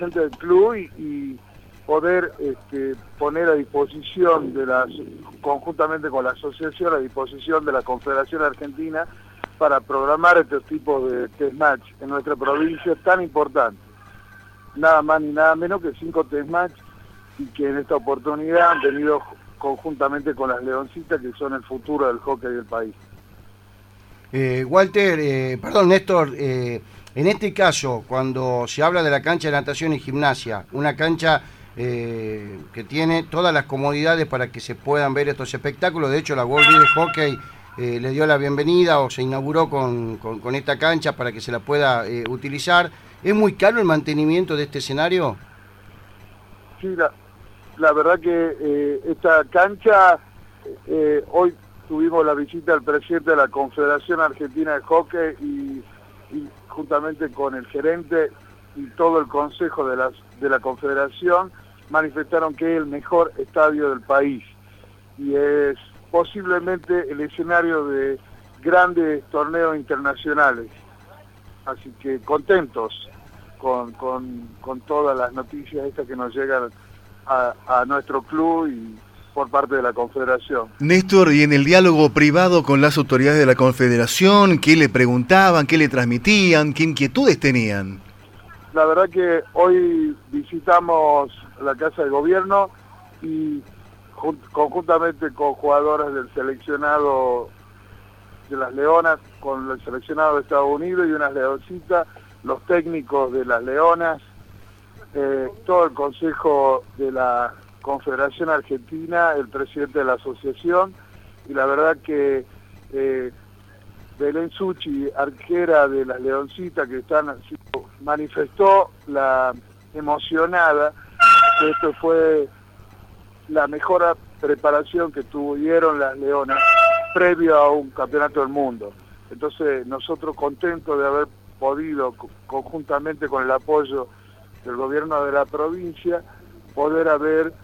presente del club y poder poner a disposición conjuntamente con la asociación, a disposición de la Confederación Argentina para programar estos tipos de test match en nuestra provincia tan importante. Nada más ni nada menos que 5 test match, y que en esta oportunidad han venido conjuntamente con las Leoncitas, que son el futuro del hockey del país. Néstor, en este caso, cuando se habla de la cancha de natación y gimnasia, una cancha que tiene todas las comodidades para que se puedan ver estos espectáculos, de hecho la World League de Hockey le dio la bienvenida o se inauguró con esta cancha para que se la pueda utilizar. ¿Es muy caro el mantenimiento de este escenario? Sí, la verdad que esta cancha, hoy tuvimos la visita del presidente de la Confederación Argentina de Hockey y juntamente con el gerente y todo el consejo de la Confederación manifestaron que es el mejor estadio del país y es posiblemente el escenario de grandes torneos internacionales. Así que contentos con todas las noticias estas que nos llegan a nuestro club y por parte de la Confederación. Néstor, y en el diálogo privado con las autoridades de la Confederación, ¿qué le preguntaban, qué le transmitían, qué inquietudes tenían? La verdad que hoy visitamos la Casa de Gobierno y conjuntamente con jugadores del seleccionado de las Leonas, con el seleccionado de Estados Unidos y unas leoncitas, los técnicos de las Leonas, todo el consejo de la Confederación Argentina, el presidente de la asociación, y la verdad que Belén Suchi, arquera de las Leoncitas, que manifestó la emocionada que esto fue la mejor preparación que tuvieron las Leonas previo a un campeonato del mundo. Entonces nosotros contentos de haber podido, conjuntamente con el apoyo del gobierno de la provincia, poder haber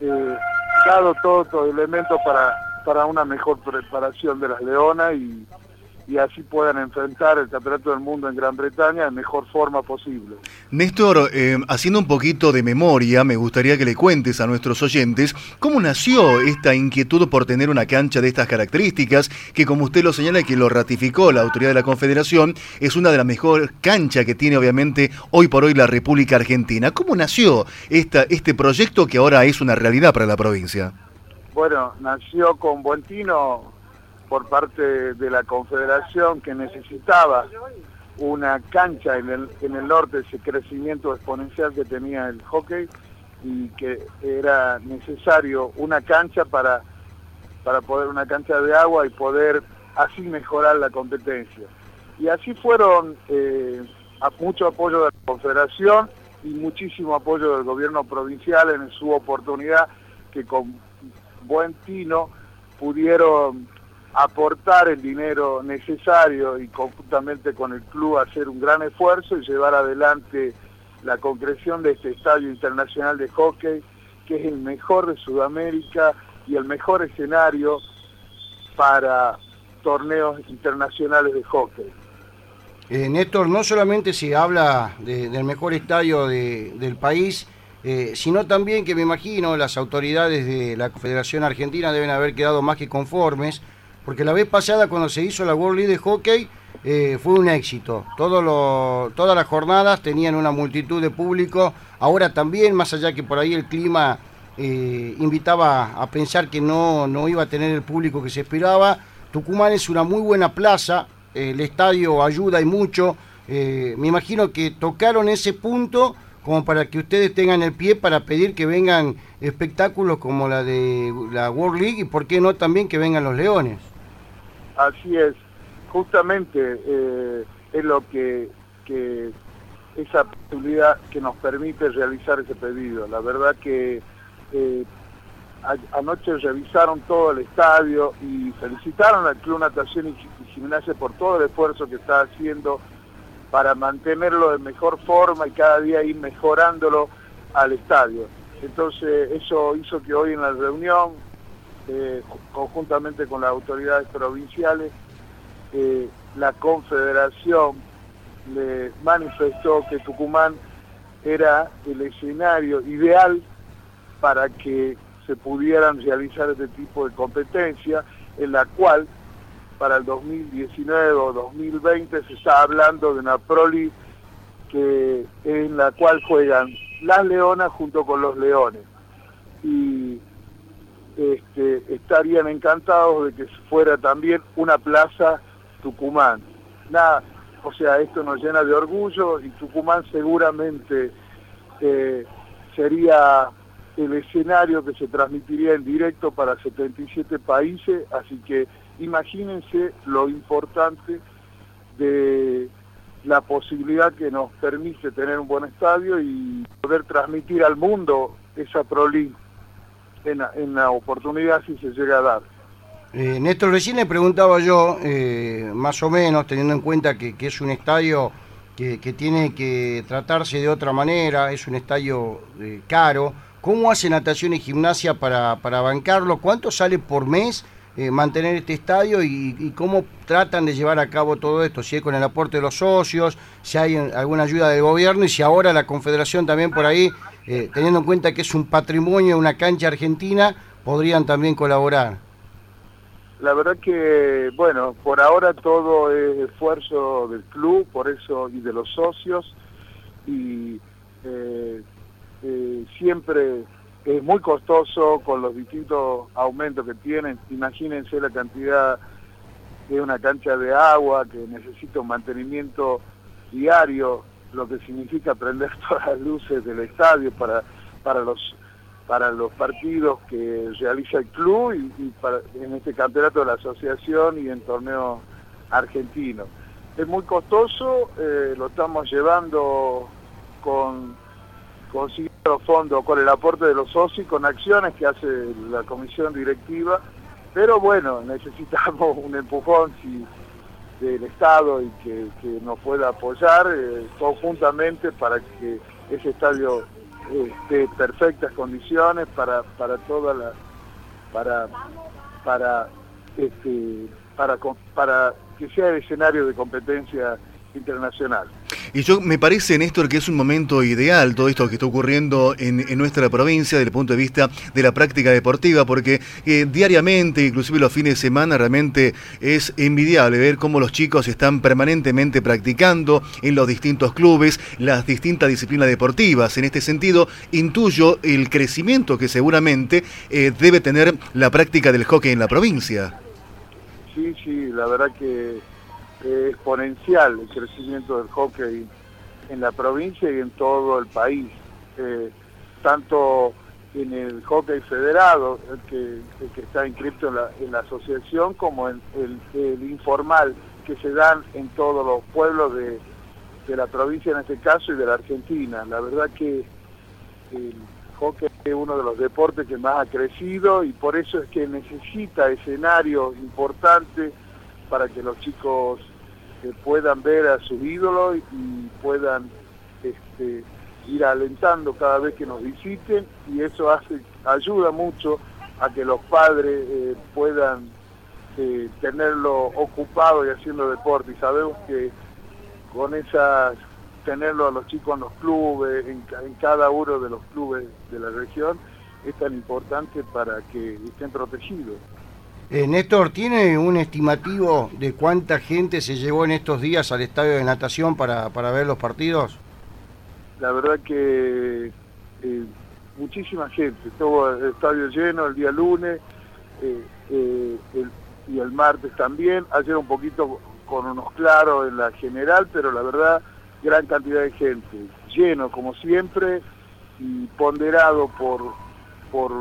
dado todos estos elementos para una mejor preparación de las Leonas y así puedan enfrentar el Campeonato del Mundo en Gran Bretaña de mejor forma posible. Néstor, haciendo un poquito de memoria, me gustaría que le cuentes a nuestros oyentes cómo nació esta inquietud por tener una cancha de estas características, que como usted lo señala y que lo ratificó la autoridad de la Confederación, es una de las mejores canchas que tiene obviamente hoy por hoy la República Argentina. ¿Cómo nació este proyecto que ahora es una realidad para la provincia? Bueno, nació con buen tino por parte de la Confederación, que necesitaba una cancha en el norte, ese crecimiento exponencial que tenía el hockey, y que era necesario una cancha para poder, una cancha de agua, y poder así mejorar la competencia. Y así fueron mucho apoyo de la Confederación y muchísimo apoyo del gobierno provincial en su oportunidad, que con buen tino pudieron aportar el dinero necesario y conjuntamente con el club hacer un gran esfuerzo y llevar adelante la concreción de este estadio internacional de hockey, que es el mejor de Sudamérica y el mejor escenario para torneos internacionales de hockey. Néstor, no solamente se habla del mejor estadio del país, sino también que me imagino las autoridades de la Confederación Argentina deben haber quedado más que conformes, porque la vez pasada cuando se hizo la World League de Hockey fue un éxito. Todas las jornadas tenían una multitud de público. Ahora también, más allá que por ahí el clima invitaba a pensar que no iba a tener el público que se esperaba, Tucumán es una muy buena plaza, el estadio ayuda y mucho. Me imagino que tocaron ese punto como para que ustedes tengan el pie para pedir que vengan espectáculos como la de la World League y por qué no también que vengan los Leones. Así es, justamente es lo que esa posibilidad que nos permite realizar ese pedido. La verdad que anoche revisaron todo el estadio y felicitaron al Club Natación y Gimnasia por todo el esfuerzo que está haciendo para mantenerlo de mejor forma y cada día ir mejorándolo al estadio. Entonces eso hizo que hoy en la reunión, conjuntamente con las autoridades provinciales, la Confederación le manifestó que Tucumán era el escenario ideal para que se pudieran realizar este tipo de competencia, en la cual para el 2019 o 2020 se está hablando de una Proli en la cual juegan las Leonas junto con los Leones. Y estarían encantados de que fuera también una plaza Tucumán. Nada, o sea, esto nos llena de orgullo y Tucumán seguramente sería el escenario que se transmitiría en directo para 77 países, así que imagínense lo importante de la posibilidad que nos permite tener un buen estadio y poder transmitir al mundo esa Pro League en la oportunidad si se llega a dar. Néstor, recién le preguntaba yo, más o menos, teniendo en cuenta que es un estadio que tiene que tratarse de otra manera, es un estadio caro, ¿cómo hace Natación y Gimnasia para bancarlo? ¿Cuánto sale por mes mantener este estadio y cómo tratan de llevar a cabo todo esto? Si es con el aporte de los socios, si hay alguna ayuda del gobierno y si ahora la Confederación también por ahí, teniendo en cuenta que es un patrimonio, una cancha argentina, podrían también colaborar. La verdad que, bueno, por ahora todo es esfuerzo del club, por eso, y de los socios, y siempre es muy costoso con los distintos aumentos que tienen. Imagínense la cantidad de una cancha de agua que necesita un mantenimiento diario, lo que significa prender todas las luces del estadio para los partidos que realiza el club y en este campeonato de la asociación y en torneos argentinos. Es muy costoso, lo estamos llevando con los fondos, con el aporte de los socios, con acciones que hace la comisión directiva, pero bueno, necesitamos un empujón del Estado y que nos pueda apoyar conjuntamente para que ese estadio de perfectas condiciones para que sea el escenario de competencia internacional. Y me parece, Néstor, que es un momento ideal todo esto que está ocurriendo en nuestra provincia desde el punto de vista de la práctica deportiva, porque diariamente, inclusive los fines de semana, realmente es envidiable ver cómo los chicos están permanentemente practicando en los distintos clubes, las distintas disciplinas deportivas. En este sentido, intuyo el crecimiento que seguramente debe tener la práctica del hockey en la provincia. Sí, la verdad que es exponencial el crecimiento del hockey en la provincia y en todo el país, tanto en el hockey federado, el que está inscrito en la asociación, como en el informal que se dan en todos los pueblos de la provincia en este caso y de la Argentina. La verdad que el hockey es uno de los deportes que más ha crecido y por eso es que necesita escenarios importantes para que los chicos puedan ver a sus ídolos y puedan ir alentando cada vez que nos visiten, y eso ayuda mucho a que los padres puedan tenerlo ocupado y haciendo deporte. Y sabemos que con tenerlo a los chicos en los clubes, en cada uno de los clubes de la región, es tan importante para que estén protegidos. Néstor, ¿tiene un estimativo de cuánta gente se llevó en estos días al estadio de natación para ver los partidos? La verdad que muchísima gente, estuvo el estadio lleno el día lunes y el martes también, ayer un poquito con unos claros en la general, pero la verdad gran cantidad de gente, lleno como siempre y ponderado por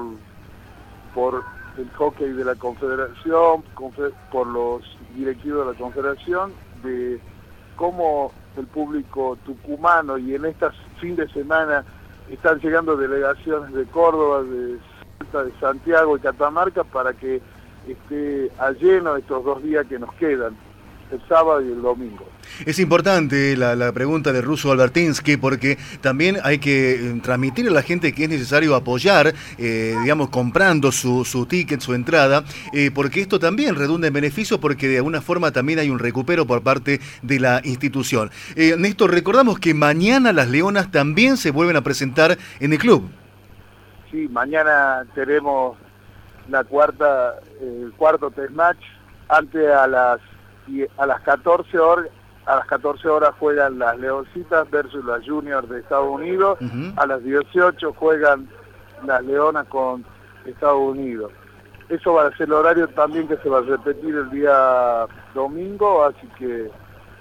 el hockey de la Confederación, por los directivos de la Confederación, de cómo el público tucumano, y en estas fin de semana están llegando delegaciones de Córdoba, de Salta, de Santiago y Catamarca, para que esté a lleno estos 2 días que nos quedan, el sábado y el domingo. Es importante la pregunta de Russo Albertinsky, porque también hay que transmitir a la gente que es necesario apoyar, digamos, comprando su ticket, su entrada, porque esto también redunda en beneficio, porque de alguna forma también hay un recupero por parte de la institución. Néstor, recordamos que mañana las Leonas también se vuelven a presentar en el club. Sí, mañana tenemos el cuarto test match. Antes a las 14 horas juegan las Leoncitas versus las Juniors de Estados Unidos. A las 18 juegan las Leonas con Estados Unidos. Eso va a ser el horario también que se va a repetir el día domingo, así que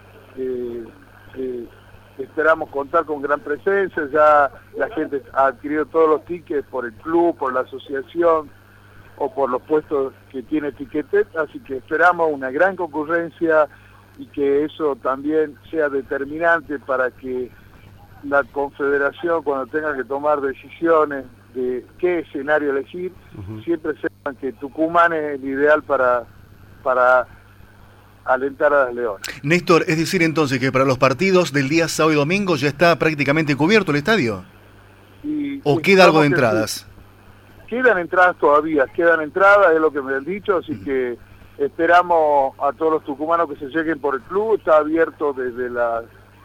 esperamos contar con gran presencia. Ya la gente ha adquirido todos los tickets por el club, por la asociación o por los puestos que tiene Ticketet, así que esperamos una gran concurrencia y que eso también sea determinante para que la Confederación, cuando tenga que tomar decisiones de qué escenario elegir, siempre sepan que Tucumán es el ideal para alentar a las Leonas. Néstor, es decir entonces que para los partidos del día sábado y domingo ya está prácticamente cubierto el estadio. ¿O queda algo de entradas? Quedan entradas todavía, es lo que me han dicho, así que esperamos a todos los tucumanos que se lleguen por el club. Está abierto desde las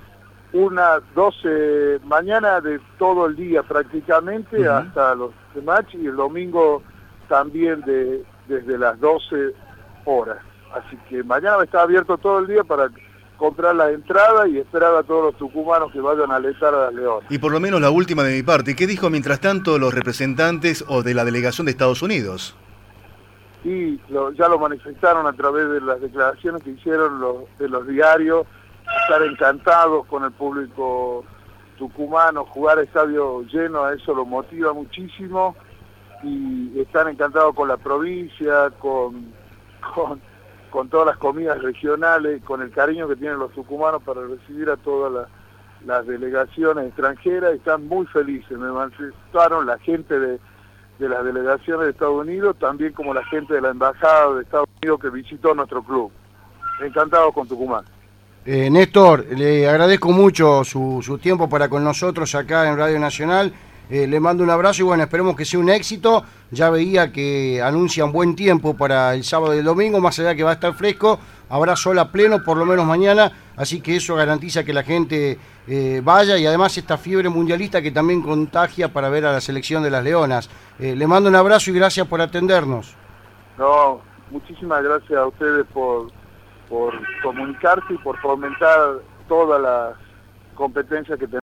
1:12 mañana de todo el día prácticamente hasta los demás, y el domingo también desde las 12 horas. Así que mañana está abierto todo el día para comprar la entrada y esperar a todos los tucumanos que vayan a alentar a las Leonas. Y por lo menos la última de mi parte, ¿qué dijo mientras tanto los representantes o de la delegación de Estados Unidos? Y ya lo manifestaron a través de las declaraciones que hicieron de los diarios, estar encantados con el público tucumano, jugar a estadio lleno, a eso lo motiva muchísimo, y están encantados con la provincia, con todas las comidas regionales, con el cariño que tienen los tucumanos para recibir a todas las delegaciones extranjeras. Están muy felices, me manifestaron la gente de las delegaciones de Estados Unidos, también como la gente de la Embajada de Estados Unidos que visitó nuestro club. Encantados con Tucumán. Néstor, le agradezco mucho su tiempo para con nosotros acá en Radio Nacional. Le mando un abrazo y bueno, esperemos que sea un éxito. Ya veía que anuncian buen tiempo para el sábado y el domingo, más allá que va a estar fresco, habrá sol a pleno por lo menos mañana, así que eso garantiza que la gente vaya, y además esta fiebre mundialista que también contagia para ver a la selección de las Leonas. Le mando un abrazo y gracias por atendernos. No, muchísimas gracias a ustedes por comunicarse y por fomentar todas las competencias que tenemos.